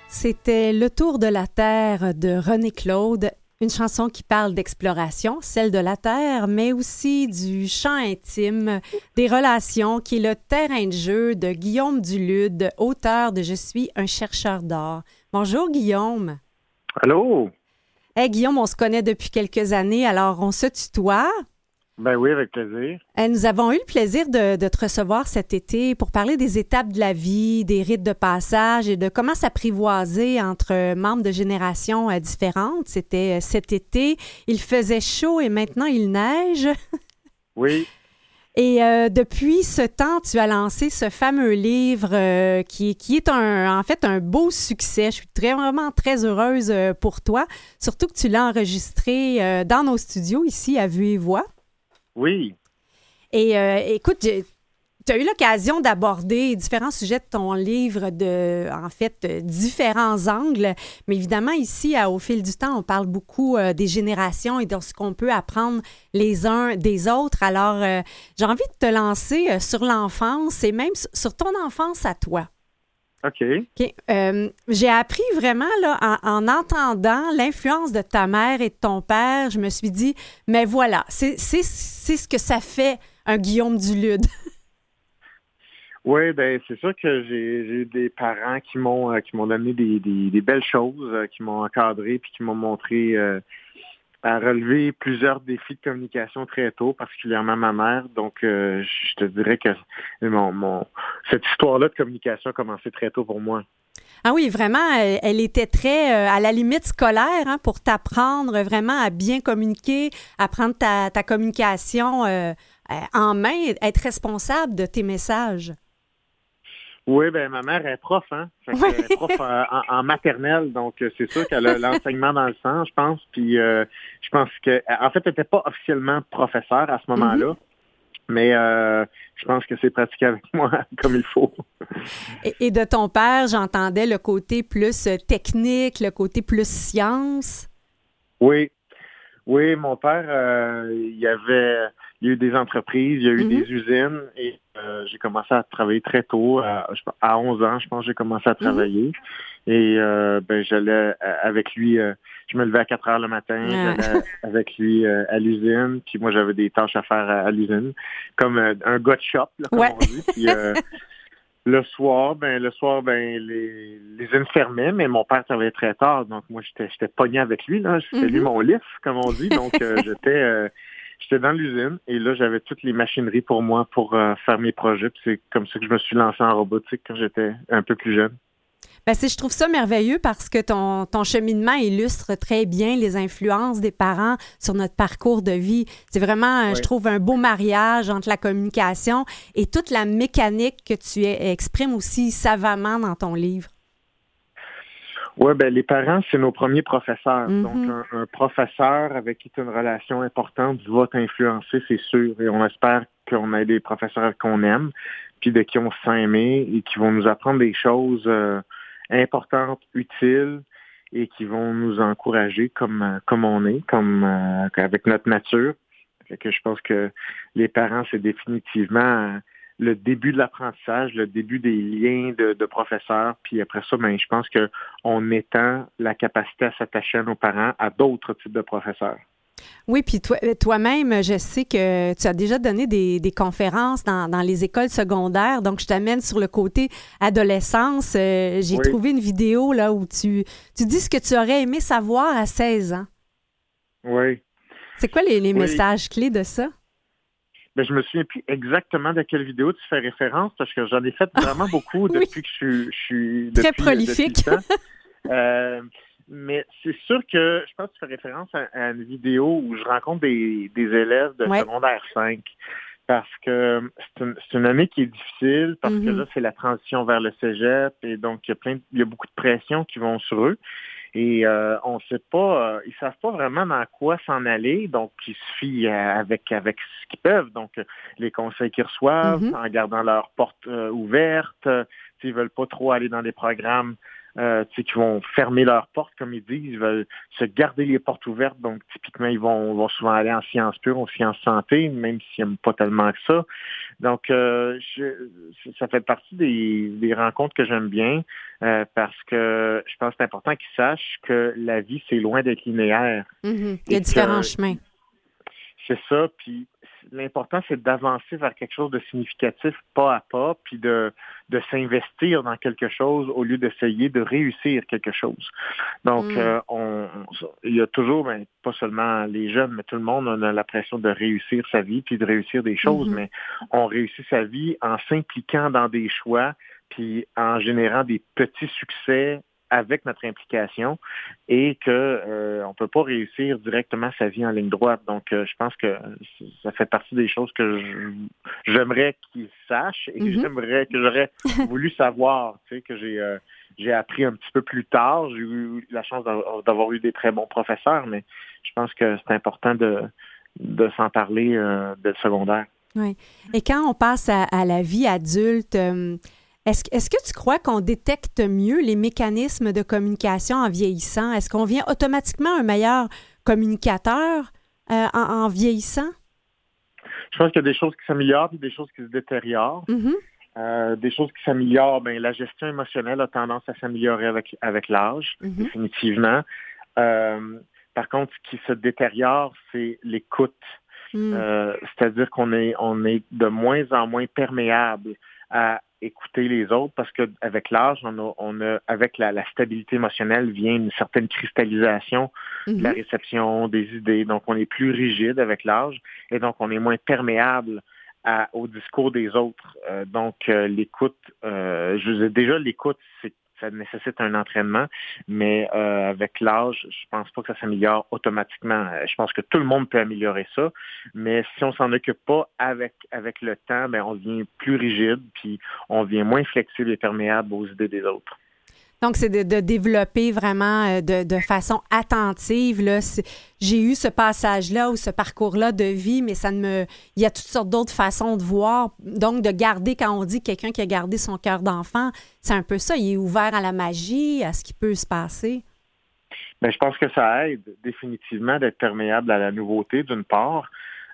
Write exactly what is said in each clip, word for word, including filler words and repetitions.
C'était Le Tour de la Terre de René Claude, une chanson qui parle d'exploration, celle de la Terre, mais aussi du chant intime, des relations, qui est le terrain de jeu de Guillaume Dulude, auteur de « Je suis un chercheur d'or ». Bonjour Guillaume. Allô? Hey Guillaume, on se connaît depuis quelques années, alors on se tutoie. Ben oui, avec plaisir. Hey, nous avons eu le plaisir de, de te recevoir cet été pour parler des étapes de la vie, des rites de passage et de comment s'apprivoiser entre membres de générations euh, différentes. C'était euh, cet été, il faisait chaud et maintenant il neige. Oui. Et euh, depuis ce temps, tu as lancé ce fameux livre euh, qui, qui est un, en fait un beau succès. Je suis très, vraiment très heureuse euh, pour toi, surtout que tu l'as enregistré euh, dans nos studios ici à Vue et Voix. Oui. Et euh, écoute, tu as eu l'occasion d'aborder différents sujets de ton livre de, en fait, euh, différents angles. Mais évidemment, ici, à Au fil du temps, on parle beaucoup euh, des générations et de ce qu'on peut apprendre les uns des autres. Alors, euh, j'ai envie de te lancer euh, sur l'enfance et même sur, sur ton enfance à toi. OK. OK. Euh, j'ai appris vraiment, là, en, en entendant l'influence de ta mère et de ton père, je me suis dit, mais voilà, c'est, c'est, c'est ce que ça fait un Guillaume Dulude. Oui, ben c'est sûr que j'ai, j'ai eu des parents qui m'ont euh, qui m'ont donné des, des, des belles choses, euh, qui m'ont encadré puis qui m'ont montré euh, à relever plusieurs défis de communication très tôt, particulièrement ma mère. Donc, euh, je te dirais que mon, mon cette histoire-là de communication a commencé très tôt pour moi. Ah oui, vraiment, elle, elle était très euh, à la limite scolaire hein, pour t'apprendre vraiment à bien communiquer, à prendre ta, ta communication euh, en main, être responsable de tes messages. Oui, ben ma mère est prof, hein. Fait que, elle est prof euh, en, en maternelle, donc euh, c'est sûr qu'elle a l'enseignement dans le sang, je pense. Puis euh, je pense que, en fait, elle n'était pas officiellement professeure à ce moment-là, mm-hmm. mais euh, je pense que c'est pratiqué avec moi comme il faut. Et, et de ton père, j'entendais le côté plus technique, le côté plus science. Oui, oui, mon père, euh, il y avait, il y a eu des entreprises, il y a eu mm-hmm. des usines et euh, j'ai commencé à travailler très tôt. À, à onze ans, je pense, j'ai commencé à travailler. Mm-hmm. Et euh, ben j'allais avec lui, euh, je me levais à quatre heures le matin, ah. j'allais avec lui euh, à l'usine. Puis moi, j'avais des tâches à faire à, à l'usine, comme euh, un gars de shop, là, comme ouais. on dit. Puis, euh, Le soir, ben le soir, ben les, les usines fermaient, mais mon père travaillait très tard, donc moi j'étais j'étais pogné avec lui, là. C'était mm-hmm. lui mon lift, comme on dit. Donc euh, j'étais euh, j'étais dans l'usine et là j'avais toutes les machineries pour moi pour euh, faire mes projets. Puis c'est comme ça que je me suis lancé en robotique quand j'étais un peu plus jeune. Ben, c'est, je trouve ça merveilleux parce que ton, ton cheminement illustre très bien les influences des parents sur notre parcours de vie. C'est vraiment, oui. je trouve, un beau mariage entre la communication et toute la mécanique que tu exprimes aussi savamment dans ton livre. Oui, ben les parents, c'est nos premiers professeurs. Mm-hmm. Donc, un, un professeur avec qui tu as une relation importante va t'influencer, c'est sûr. Et on espère qu'on ait des professeurs qu'on aime, puis de qui on se sent aimé et qui vont nous apprendre des choses euh, importantes, utiles et qui vont nous encourager comme comme on est, comme euh, avec notre nature. Fait que je pense que les parents, c'est définitivement euh, le début de l'apprentissage, le début des liens de, de professeurs. Puis après ça, ben je pense que on étend la capacité à s'attacher à nos parents à d'autres types de professeurs. Oui, puis toi, toi-même, je sais que tu as déjà donné des, des conférences dans, dans les écoles secondaires, donc je t'amène sur le côté adolescence. Euh, j'ai oui. trouvé une vidéo là où tu, tu dis ce que tu aurais aimé savoir à seize ans. Oui. C'est quoi les, les oui. messages clés de ça? Ben, je me souviens plus exactement de quelle vidéo tu fais référence, parce que j'en ai fait vraiment beaucoup oui. depuis que je suis... Je suis Très depuis, prolifique. Depuis le temps. euh, Mais c'est sûr que je pense que tu fais référence à, à une vidéo où je rencontre des, des élèves de ouais. secondaire cinq parce que c'est une, c'est une année qui est difficile parce mm-hmm. que là, c'est la transition vers le cégep et donc il y a plein de, il y a beaucoup de pression qui vont sur eux et euh, on sait pas, euh, ils savent pas vraiment dans quoi s'en aller, donc ils se fient euh, avec avec ce qu'ils peuvent, donc les conseils qu'ils reçoivent mm-hmm. en gardant leurs portes euh, ouvertes, euh, s'ils veulent pas trop aller dans des programmes euh, tu sais, qui vont fermer leurs portes, comme ils disent, ils veulent se garder les portes ouvertes. Donc, typiquement, ils vont, vont souvent aller en sciences pures, en sciences santé, même s'ils n'aiment pas tellement que ça. Donc, euh, je, ça fait partie des, des rencontres que j'aime bien euh, parce que je pense que c'est important qu'ils sachent que la vie, c'est loin d'être linéaire. Mm-hmm. Il y a différents chemins. C'est ça, puis l'important, c'est d'avancer vers quelque chose de significatif pas à pas, puis de, de s'investir dans quelque chose au lieu d'essayer de réussir quelque chose. Donc, mm. euh, on, il y a toujours, ben, pas seulement les jeunes, mais tout le monde on a la pression de réussir sa vie, puis de réussir des choses, mm-hmm. mais on réussit sa vie en s'impliquant dans des choix, puis en générant des petits succès avec notre implication et que euh, on peut pas réussir directement sa vie en ligne droite. Donc, euh, je pense que ça fait partie des choses que je, j'aimerais qu'ils sachent et que mm-hmm. j'aimerais que j'aurais voulu savoir, tu sais, que j'ai euh, j'ai appris un petit peu plus tard. J'ai eu la chance d'avoir, d'avoir eu des très bons professeurs, mais je pense que c'est important de de s'en parler euh, dès le secondaire. Oui. Et quand on passe à, à la vie adulte, euh, Est-ce, est-ce que tu crois qu'on détecte mieux les mécanismes de communication en vieillissant? Est-ce qu'on vient automatiquement un meilleur communicateur euh, en, en vieillissant? Je pense qu'il y a des choses qui s'améliorent et des choses qui se détériorent. Mm-hmm. Euh, des choses qui s'améliorent, bien, la gestion émotionnelle a tendance à s'améliorer avec, avec l'âge, mm-hmm. définitivement. Euh, par contre, ce qui se détériore, c'est l'écoute. Mm. Euh, c'est-à-dire qu'on est, on est de moins en moins perméable à écouter les autres parce que avec l'âge, on a, on a avec la, la stabilité émotionnelle vient une certaine cristallisation mm-hmm. de la réception des idées. Donc, on est plus rigide avec l'âge et donc on est moins perméable à, au discours des autres. Euh, donc, euh, l'écoute, euh, je veux dire, déjà l'écoute, c'est ça nécessite un entraînement, mais euh, avec l'âge, je pense pas que ça s'améliore automatiquement. Je pense que tout le monde peut améliorer ça, mais si on s'en occupe pas avec avec le temps, ben on devient plus rigide, puis on devient moins flexible et perméable aux idées des autres. Donc, c'est de, de développer vraiment de, de façon attentive. Là. C'est, j'ai eu ce passage-là ou ce parcours-là de vie, mais ça ne me. Il y a toutes sortes d'autres façons de voir. Donc, de garder, quand on dit quelqu'un qui a gardé son cœur d'enfant, c'est un peu ça. Il est ouvert à la magie, à ce qui peut se passer. Bien, je pense que ça aide définitivement d'être perméable à la nouveauté, d'une part.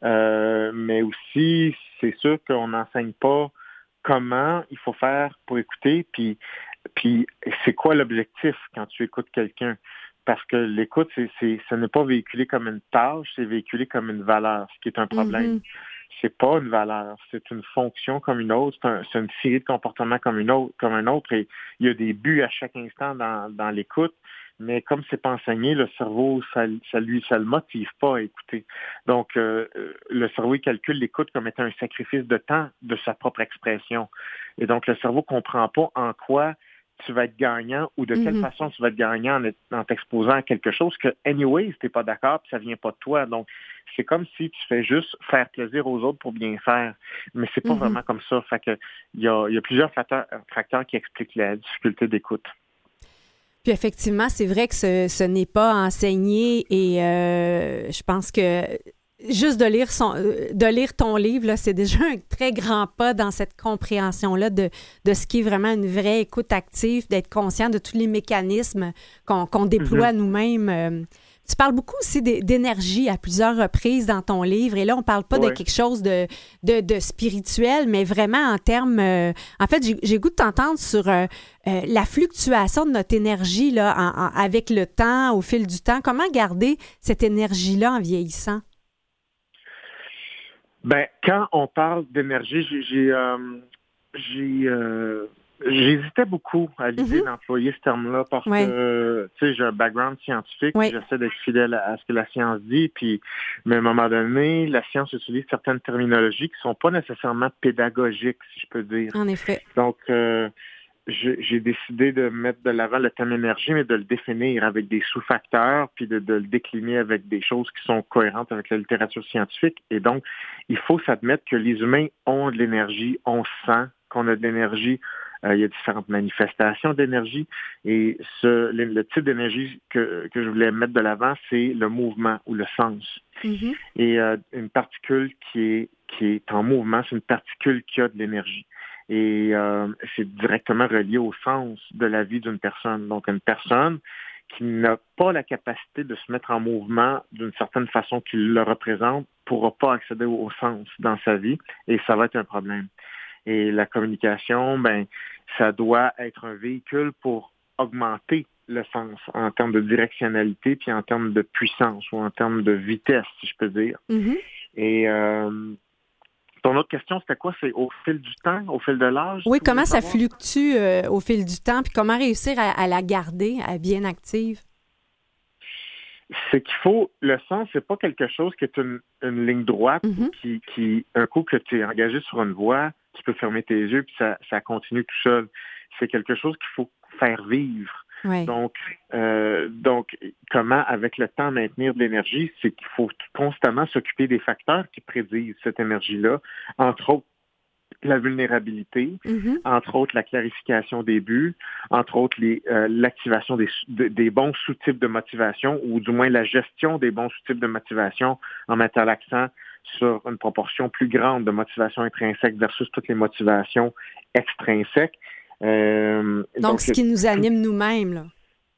Euh, mais aussi, c'est sûr qu'on n'enseigne pas comment il faut faire pour écouter, puis Puis, c'est quoi l'objectif quand tu écoutes quelqu'un? Parce que l'écoute, c'est, c'est, ce n'est pas véhiculé comme une tâche, c'est véhiculé comme une valeur, ce qui est un problème. Mm-hmm. C'est pas une valeur, c'est une fonction comme une autre, c'est, un, c'est une série de comportements comme une autre, comme un autre, et il y a des buts à chaque instant dans, dans l'écoute. Mais comme c'est pas enseigné, le cerveau, ça, ça lui, ça le motive pas à écouter. Donc, euh, le cerveau, il calcule l'écoute comme étant un sacrifice de temps de sa propre expression. Et donc, le cerveau comprend pas en quoi tu vas être gagnant ou de quelle mm-hmm. façon tu vas être gagnant en, en t'exposant à quelque chose que, anyway, si t'es pas d'accord, puis ça vient pas de toi. Donc, c'est comme si tu fais juste faire plaisir aux autres pour bien faire. Mais c'est pas mm-hmm. vraiment comme ça. Fait que, il y a, il y a plusieurs facteurs, facteurs qui expliquent la difficulté d'écoute. Puis effectivement, c'est vrai que ce, ce n'est pas enseigné et euh, je pense que juste de lire son, de lire ton livre, là, c'est déjà un très grand pas dans cette compréhension-là de, de ce qui est vraiment une vraie écoute active, d'être conscient de tous les mécanismes qu'on, qu'on déploie mm-hmm. nous-mêmes. Euh, Tu parles beaucoup aussi d'énergie à plusieurs reprises dans ton livre. Et là, on ne parle pas ouais. de quelque chose de, de, de spirituel, mais vraiment en termes... Euh, en fait, j'ai, j'ai goût de t'entendre sur euh, euh, la fluctuation de notre énergie là, en, en, avec le temps, au fil du temps. Comment garder cette énergie-là en vieillissant? Ben, quand on parle d'énergie, j'ai... j'ai, euh, j'ai euh... J'hésitais beaucoup à l'idée mm-hmm. d'employer ce terme-là parce ouais. que, tu sais, j'ai un background scientifique, ouais. j'essaie d'être fidèle à ce que la science dit, puis, mais à un moment donné, la science utilise certaines terminologies qui sont pas nécessairement pédagogiques, si je peux dire. En effet. Donc, euh, j'ai, j'ai décidé de mettre de l'avant le terme énergie, mais de le définir avec des sous-facteurs, puis de, de le décliner avec des choses qui sont cohérentes avec la littérature scientifique. Et donc, il faut s'admettre que les humains ont de l'énergie, on sent qu'on a de l'énergie. Euh, il y a différentes manifestations d'énergie et ce, le, le type d'énergie que, que je voulais mettre de l'avant, c'est le mouvement ou le sens. Mm-hmm. Et euh, une particule qui est, qui est en mouvement, c'est une particule qui a de l'énergie. Et euh, c'est directement relié au sens de la vie d'une personne. Donc, une personne qui n'a pas la capacité de se mettre en mouvement d'une certaine façon qui le représente ne pourra pas accéder au sens dans sa vie et ça va être un problème. Et la communication, ben, ça doit être un véhicule pour augmenter le sens en termes de directionnalité puis en termes de puissance ou en termes de vitesse, si je peux dire. Mm-hmm. Et euh, ton autre question, c'était quoi? C'est au fil du temps, au fil de l'âge? Oui, comment ça fluctue euh, au fil du temps, puis comment réussir à, à la garder, à bien active? C'est qu'il faut, le sens, c'est pas quelque chose qui est une, une ligne droite, mm-hmm. qui, qui, un coup que tu es engagé sur une voie, tu peux fermer tes yeux, puis ça, ça continue tout seul. C'est quelque chose qu'il faut faire vivre. Ouais. Donc, euh, donc, comment, avec le temps, maintenir de l'énergie, c'est qu'il faut constamment s'occuper des facteurs qui prédisent cette énergie-là, entre autres la vulnérabilité, mm-hmm. entre autres la clarification des buts, entre autres les, euh, l'activation des, de, des bons sous-types de motivation, ou du moins la gestion des bons sous-types de motivation en mettant l'accent sur une proportion plus grande de motivation intrinsèque versus toutes les motivations extrinsèques. Euh, donc, donc, ce qui nous anime nous-mêmes, là.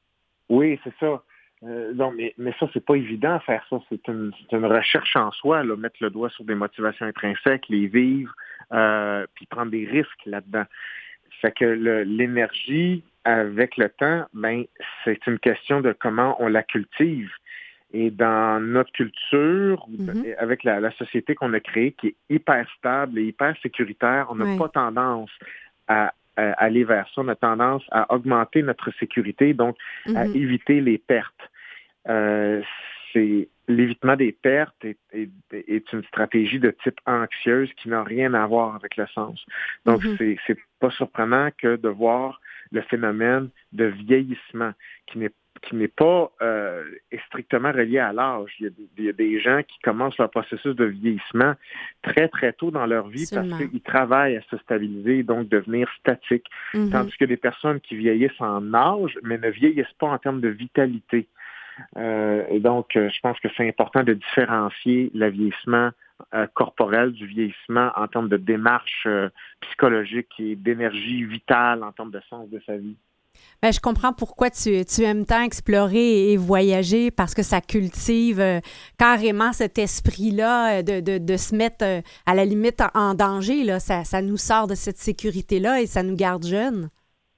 Oui, c'est ça. Euh, donc, mais, mais ça, c'est pas évident à faire ça. C'est une, c'est une recherche en soi, là, mettre le doigt sur des motivations intrinsèques, les vivre, euh, puis prendre des risques là-dedans. Fait que le, l'énergie, avec le temps, ben, c'est une question de comment on la cultive. Et dans notre culture, mm-hmm. avec la, la société qu'on a créée, qui est hyper stable et hyper sécuritaire, on n'a oui. pas tendance à, à aller vers ça. On a tendance à augmenter notre sécurité, donc mm-hmm. à éviter les pertes. Euh, c'est l'évitement des pertes est, est, est une stratégie de type anxieuse qui n'a rien à voir avec le sens. Donc, mm-hmm. c'est, c'est pas surprenant que de voir le phénomène de vieillissement qui n'est qui n'est pas euh, strictement relié à l'âge. Il y, a des, il y a des gens qui commencent leur processus de vieillissement très, très tôt dans leur vie Absolument. Parce qu'ils travaillent à se stabiliser, donc devenir statiques. Mm-hmm. Tandis que des personnes qui vieillissent en âge, mais ne vieillissent pas en termes de vitalité. Euh, et donc, euh, je pense que c'est important de différencier le vieillissement euh, corporel du vieillissement en termes de démarche euh, psychologique et d'énergie vitale en termes de sens de sa vie. Bien, je comprends pourquoi tu, tu aimes tant explorer et voyager, parce que ça cultive euh, carrément cet esprit-là de, de, de se mettre euh, à la limite en, en danger. Là. Ça, ça nous sort de cette sécurité-là et ça nous garde jeunes.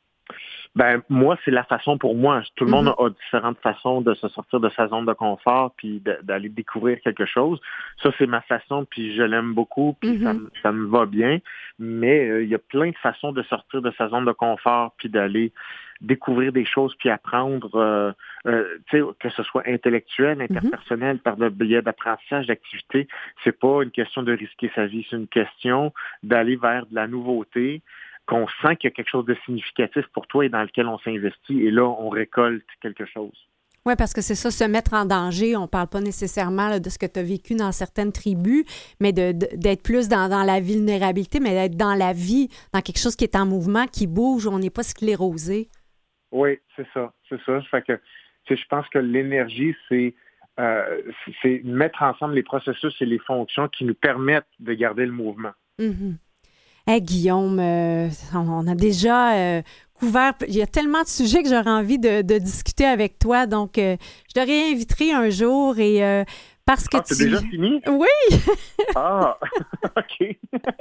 Ben moi, c'est la façon pour moi. Tout le mm-hmm. monde a différentes façons de se sortir de sa zone de confort puis de, d'aller découvrir quelque chose. Ça, c'est ma façon, puis je l'aime beaucoup, puis mm-hmm. ça, ça me va bien. Mais il euh, y a plein de façons de sortir de sa zone de confort puis d'aller découvrir des choses puis apprendre, euh, euh, tu sais, que ce soit intellectuel, interpersonnel, mm-hmm. par le biais d'apprentissage, d'activité. C'est pas une question de risquer sa vie, c'est une question d'aller vers de la nouveauté, qu'on sent qu'il y a quelque chose de significatif pour toi et dans lequel on s'investit, et là, on récolte quelque chose. Oui, parce que c'est ça, se mettre en danger. On ne parle pas nécessairement là, de ce que tu as vécu dans certaines tribus, mais de, de, d'être plus dans, dans la vulnérabilité, mais d'être dans la vie, dans quelque chose qui est en mouvement, qui bouge, où on n'est pas sclérosé. Oui, c'est ça, c'est ça. Fait que, je pense que l'énergie, c'est, euh, c'est mettre ensemble les processus et les fonctions qui nous permettent de garder le mouvement. Mm-hmm. Hey, Guillaume, euh, on a déjà euh, couvert, il y a tellement de sujets que j'aurais envie de, de discuter avec toi, donc euh, je te réinviterai un jour et euh, parce que ah, tu... c'est déjà fini? Oui! Ah, OK.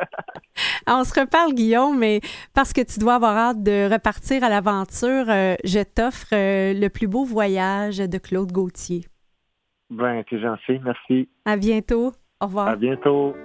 On se reparle, Guillaume, mais parce que tu dois avoir hâte de repartir à l'aventure, euh, je t'offre euh, le plus beau voyage de Claude Gauthier. Ben, t'es gentil, merci. À bientôt. Au revoir. À bientôt.